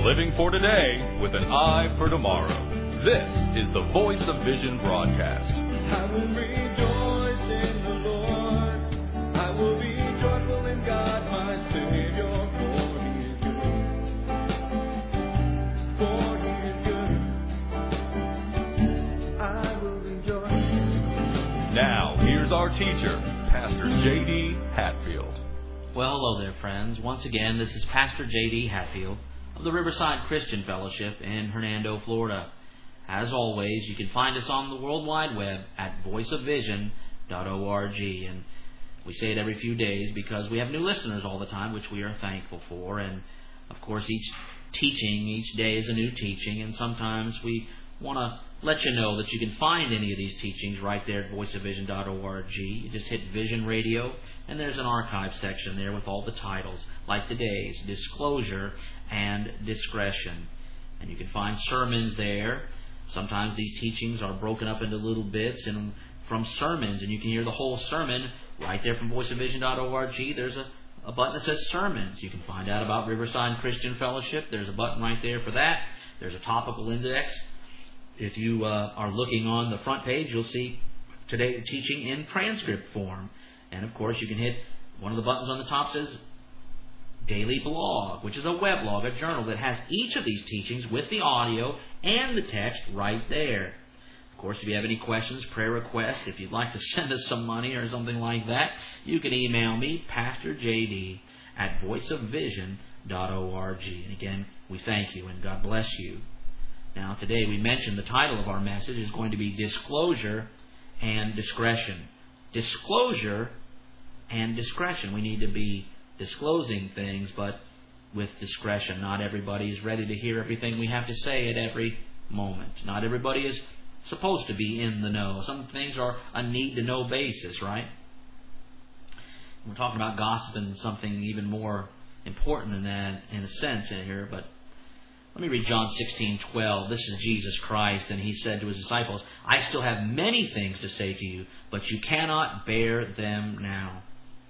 Living for today with an eye for tomorrow. This is the Voice of Vision broadcast. I will rejoice in the Lord. I will be joyful in God, my Savior, for He is good. For He is good. I will rejoice. Now, here's our teacher, Pastor J.D. Hatfield. Well, hello there, friends. Once again, this is Pastor J.D. Hatfield of the Riverside Christian Fellowship in Hernando, Florida. As always, you can find us on the World Wide Web at voiceofvision.org. And we say it every few days because we have new listeners all the time, which we are thankful for. And, of course, each day is a new teaching. And sometimes we want to let you know that you can find any of these teachings right there at voiceofvision.org. You just hit Vision Radio, and there's an archive section there with all the titles, like today's, Disclosure and Discretion. And you can find sermons there. Sometimes these teachings are broken up into little bits and from sermons, and you can hear the whole sermon right there from voiceofvision.org. There's a button that says Sermons. You can find out about Riverside Christian Fellowship. There's a button right there for that. There's a topical index. If you are looking on the front page, you'll see today's teaching in transcript form. And, of course, you can hit one of the buttons on the top says Daily Blog, which is a weblog, a journal that has each of these teachings with the audio and the text right there. Of course, if you have any questions, prayer requests, if you'd like to send us some money or something like that, you can email me, Pastor J.D., at voiceofvision.org. And again, we thank you and God bless you. Now, today we mentioned the title of our message is going to be Disclosure and Discretion. Disclosure and discretion. We need to be disclosing things, but with discretion. Not everybody is ready to hear everything we have to say at every moment. Not everybody is supposed to be in the know. Some things are a need-to-know basis, right? We're talking about gossip and something even more important than that in a sense in here, but let me read John 16:12. This is Jesus Christ, and He said to His disciples, I still have many things to say to you, but you cannot bear them now.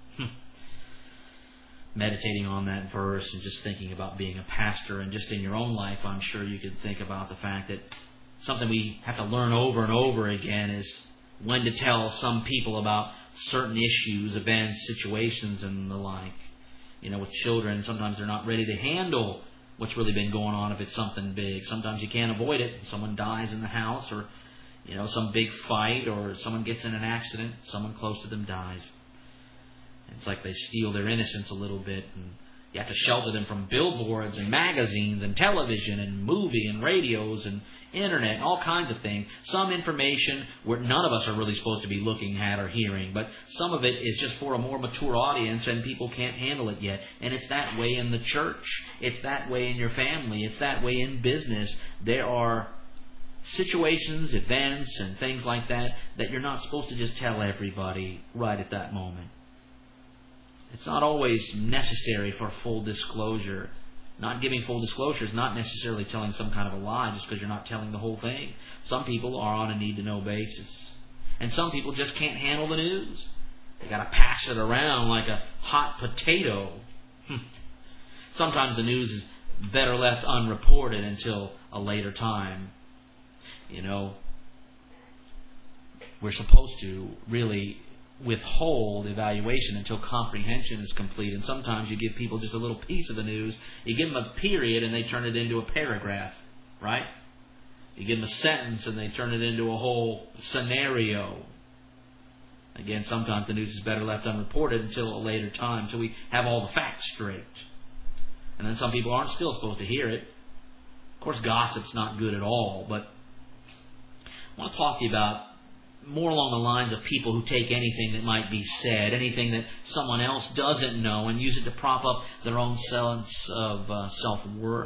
Meditating on that verse and just thinking about being a pastor, and just in your own life, I'm sure you could think about the fact that something we have to learn over and over again is when to tell some people about certain issues, events, situations, and the like. You know, with children, sometimes they're not ready to handle what's really been going on if it's something big. Sometimes you can't avoid it. Someone dies in the house, or, you know, some big fight, or someone gets in an accident, someone close to them dies. It's like they steal their innocence a little bit, and you have to shelter them from billboards and magazines and television and movie and radios and internet and all kinds of things. Some information where none of us are really supposed to be looking at or hearing, but some of it is just for a more mature audience and people can't handle it yet. And it's that way in the church. It's that way in your family. It's that way in business. There are situations, events, and things like that you're not supposed to just tell everybody right at that moment. It's not always necessary for full disclosure. Not giving full disclosure is not necessarily telling some kind of a lie just because you're not telling the whole thing. Some people are on a need-to-know basis. And some people just can't handle the news. They got to pass it around like a hot potato. Sometimes the news is better left unreported until a later time. You know, we're supposed to really withhold evaluation until comprehension is complete. And sometimes you give people just a little piece of the news. You give them a period and they turn it into a paragraph, right? You give them a sentence and they turn it into a whole scenario. Again, sometimes the news is better left unreported until a later time, until we have all the facts straight. And then some people aren't still supposed to hear it. Of course, gossip's not good at all, but I want to talk to you about more along the lines of people who take anything that might be said, anything that someone else doesn't know, and use it to prop up their own sense of self-worth.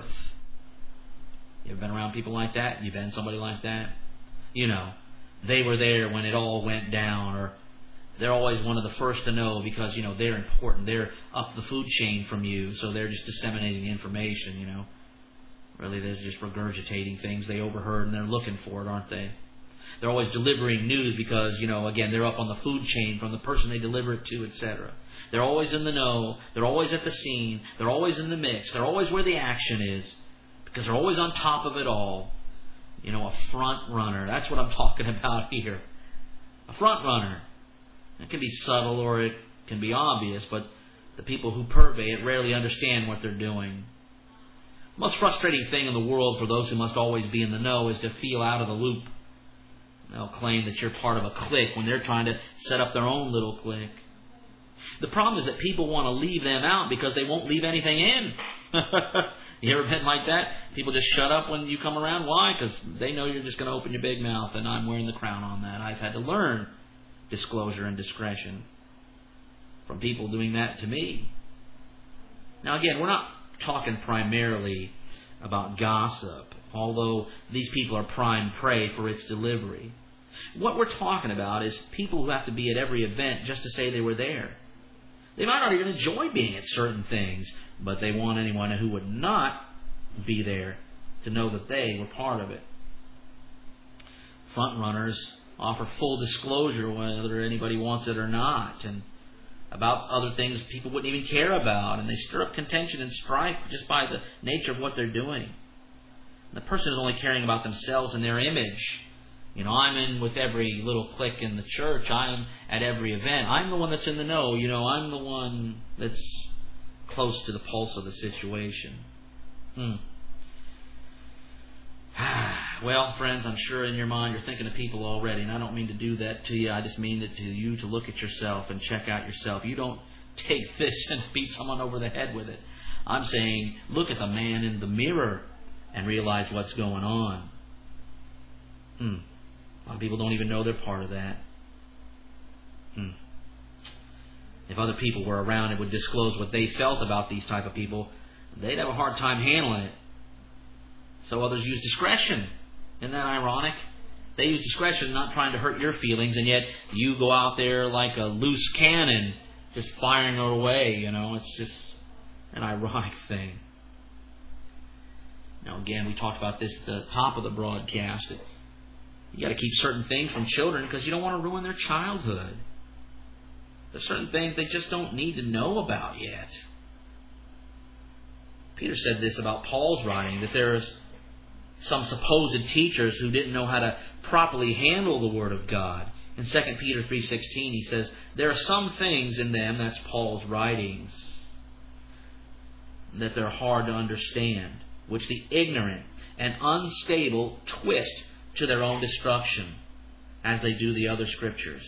You ever been around people like that? You been somebody like that? You know, they were there when it all went down, or they're always one of the first to know because, you know, they're important. They're up the food chain from you, so they're just disseminating information, you know. Really, they're just regurgitating things they overheard, and they're looking for it, aren't they? They're always delivering news because, you know, again, they're up on the food chain from the person they deliver it to, etc. They're always in the know. They're always at the scene. They're always in the mix. They're always where the action is. because they're always on top of it all. You know, a front runner. That's what I'm talking about here. A front runner. It can be subtle or it can be obvious, but the people who purvey it rarely understand what they're doing. The most frustrating thing in the world for those who must always be in the know is to feel out of the loop. They'll claim that you're part of a clique when they're trying to set up their own little clique. The problem is that people want to leave them out because they won't leave anything in. You ever been like that? People just shut up when you come around. Why? Because they know you're just going to open your big mouth, and I'm wearing the crown on that. I've had to learn disclosure and discretion from people doing that to me. Now again, we're not talking primarily about gossip, although these people are prime prey for its delivery. What we're talking about is people who have to be at every event just to say they were there. They might not even enjoy being at certain things, but they want anyone who would not be there to know that they were part of it. Front runners offer full disclosure whether anybody wants it or not, and about other things people wouldn't even care about, and they stir up contention and strife just by the nature of what they're doing. The person is only caring about themselves and their image. You know, I'm in with every little clique in the church. I'm at every event. I'm the one that's in the know. You know, I'm the one that's close to the pulse of the situation. Well, friends, I'm sure in your mind you're thinking of people already, and I don't mean to do that to you. I just mean it to you to look at yourself and check out yourself. You don't take this and beat someone over the head with it. I'm saying look at the man in the mirror and realize what's going on. A lot of people don't even know they're part of that. If other people were around and would disclose what they felt about these type of people, they'd have a hard time handling it. So others use discretion. Isn't that ironic? They use discretion, not trying to hurt your feelings, and yet you go out there like a loose cannon, just firing it away. You know, it's just an ironic thing. Now, again, we talked about this at the top of the broadcast. You got to keep certain things from children because you don't want to ruin their childhood. There's certain things they just don't need to know about yet. Peter said this about Paul's writing, that there's some supposed teachers who didn't know how to properly handle the Word of God. In 2 Peter 3:16, he says, there are some things in them, that's Paul's writings, that they're hard to understand, which the ignorant and unstable twist to their own destruction, as they do the other Scriptures.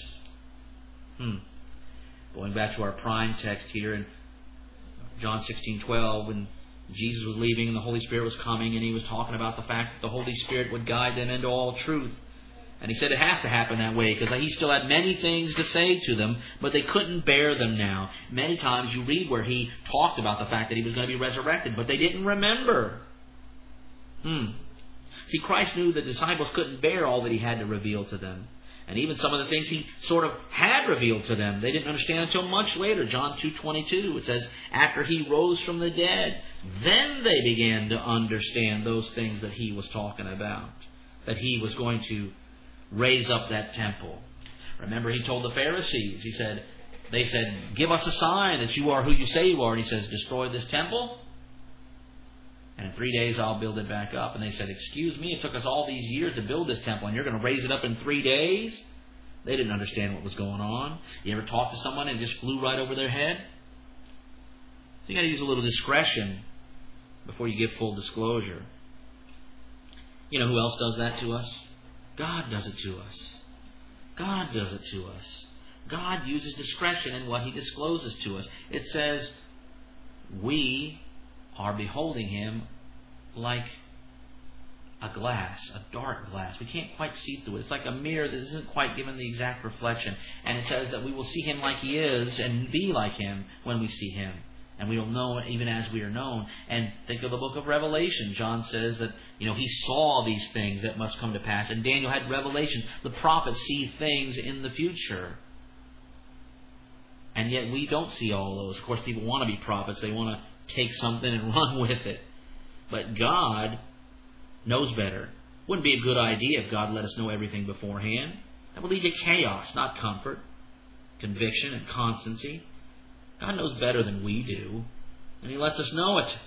Going back to our prime text here in John 16:12, when Jesus was leaving and the Holy Spirit was coming, and he was talking about the fact that the Holy Spirit would guide them into all truth. And he said it has to happen that way because he still had many things to say to them, but they couldn't bear them now. Many times you read where he talked about the fact that he was going to be resurrected, but they didn't remember. See, Christ knew the disciples couldn't bear all that he had to reveal to them. And even some of the things he sort of had revealed to them, they didn't understand until much later. John 2:22, it says, after he rose from the dead, then they began to understand those things that he was talking about, that he was going to raise up that temple. Remember, he told the Pharisees, they said, give us a sign that you are who you say you are. And he says, destroy this temple, and in 3 days I'll build it back up. And they said, excuse me, it took us all these years to build this temple, and you're going to raise it up in 3 days? They didn't understand what was going on. You ever talk to someone and it just flew right over their head? So you got to use a little discretion before you give full disclosure. You know who else does that to us? God does it to us. God does it to us. God uses discretion in what he discloses to us. It says, we are beholding him like a glass, a dark glass. We can't quite see through it. It's like a mirror that isn't quite given the exact reflection. And it says that we will see him like he is and be like him when we see him. And we will know even as we are known. And think of the book of Revelation. John says that, he saw these things that must come to pass. And Daniel had revelation. The prophets see things in the future. And yet we don't see all those. Of course, people want to be prophets. They want to take something and run with it. But God knows better. Wouldn't be a good idea if God let us know everything beforehand. That would lead to chaos, not comfort, conviction, and constancy. God knows better than we do, and he lets us know it.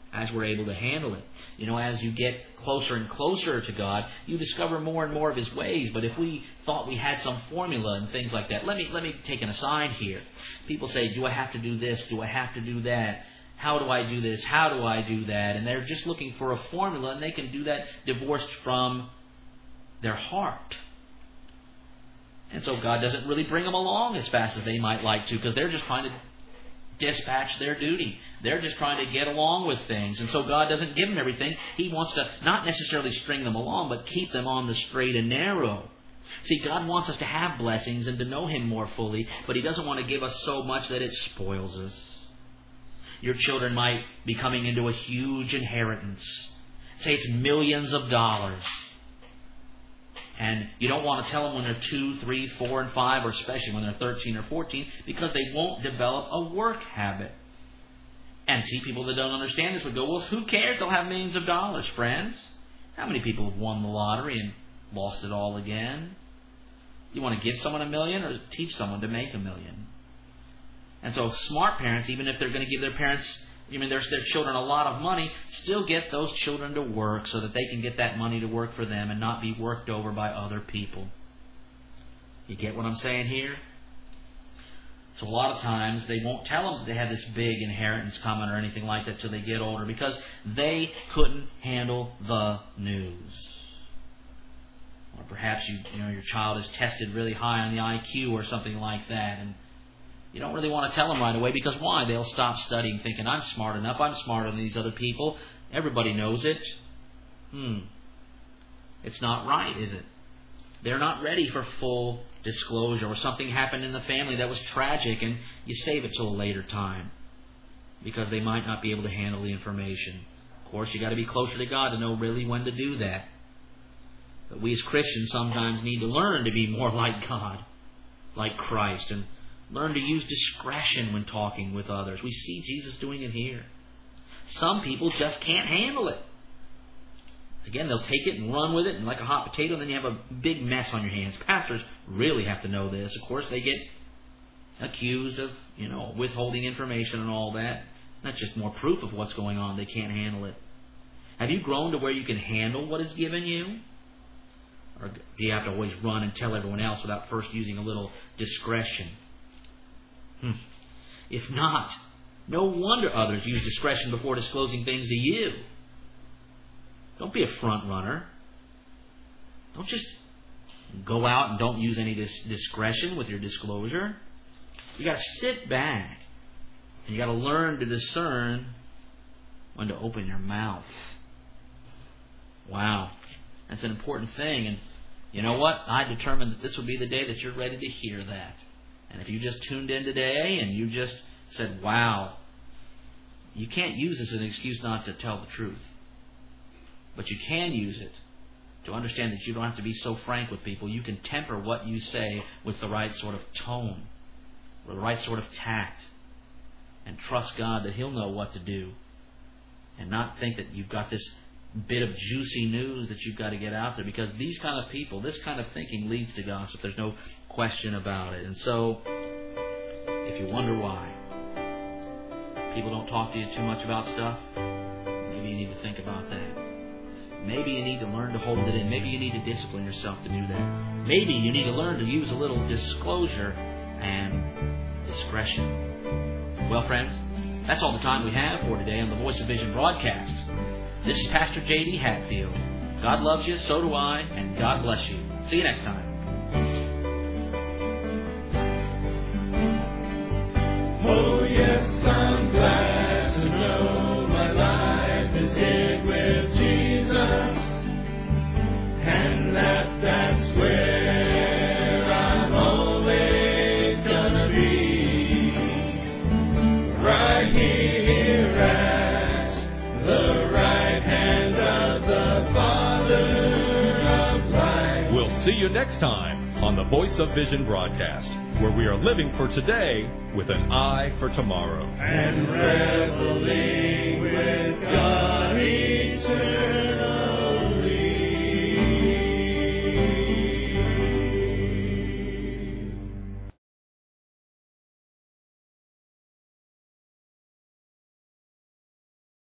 as we're able to handle it. You know, as you get closer and closer to God, you discover more and more of His ways. But if we thought we had some formula and things like that, let me take an aside here. People say, do I have to do this? Do I have to do that? How do I do this? How do I do that? And they're just looking for a formula, and they can do that divorced from their heart. And so God doesn't really bring them along as fast as they might like to, because they're just trying to dispatch their duty. They're just trying to get along with things. And so God doesn't give them everything. He wants to not necessarily string them along, but keep them on the straight and narrow. See, God wants us to have blessings and to know Him more fully, but He doesn't want to give us so much that it spoils us. Your children might be coming into a huge inheritance. Say it's millions of dollars. And you don't want to tell them when they're 2, 3, 4, and 5, or especially when they're 13 or 14, because they won't develop a work habit. And see, people that don't understand this would go, well, who cares? They'll have millions of dollars, friends. How many people have won the lottery and lost it all again? You want to give someone $1 million or teach someone to make $1 million? And so smart parents, even if they're going to give their children a lot of money, still get those children to work so that they can get that money to work for them and not be worked over by other people. You get what I'm saying here? So a lot of times they won't tell them they have this big inheritance coming or anything like that till they get older, because they couldn't handle the news. Or perhaps your child is tested really high on the IQ or something like that, and you don't really want to tell them right away, because why? They'll stop studying thinking, I'm smart enough, I'm smarter than these other people, everybody knows it. It's not right, is it? They're not ready for full disclosure, or something happened in the family that was tragic and you save it till a later time because they might not be able to handle the information. Of course, you got to be closer to God to know really when to do that. But we as Christians sometimes need to learn to be more like God, like Christ, and learn to use discretion when talking with others. We see Jesus doing it here. Some people just can't handle it. Again, they'll take it and run with it, and like a hot potato, and then you have a big mess on your hands. Pastors really have to know this. Of course, they get accused of, withholding information and all that. That's just more proof of what's going on. They can't handle it. Have you grown to where you can handle what is given you? Or do you have to always run and tell everyone else without first using a little discretion? If not, no wonder others use discretion before disclosing things to you. Don't be a front runner. Don't just go out and don't use any discretion with your disclosure. You got to sit back and you got to learn to discern when to open your mouth. Wow, that's an important thing. And you know what? I determined that this would be the day that you're ready to hear that. And if you just tuned in today and you just said, wow, you can't use this as an excuse not to tell the truth. But you can use it to understand that you don't have to be so frank with people. You can temper what you say with the right sort of tone, or the right sort of tact, and trust God that He'll know what to do, and not think that you've got this bit of juicy news that you've got to get out there, because these kind of people, this kind of thinking leads to gossip. There's no question about it. And so, if you wonder why people don't talk to you too much about stuff, maybe you need to think about that. Maybe you need to learn to hold it in. Maybe you need to discipline yourself to do that. Maybe you need to learn to use a little disclosure and discretion. Well, friends, that's all the time we have for today on the Voice of Vision broadcast. This is Pastor J.D. Hatfield. God loves you, so do I, and God bless you. See you next time. Oh, yes, I'm glad to know my life is hid with Jesus, and that's where I'm always gonna be, right here at the right hand of the Father of light. We'll see you next time on the Voice of Vision broadcast, where we are living for today with an eye for tomorrow. And reveling with God eternal.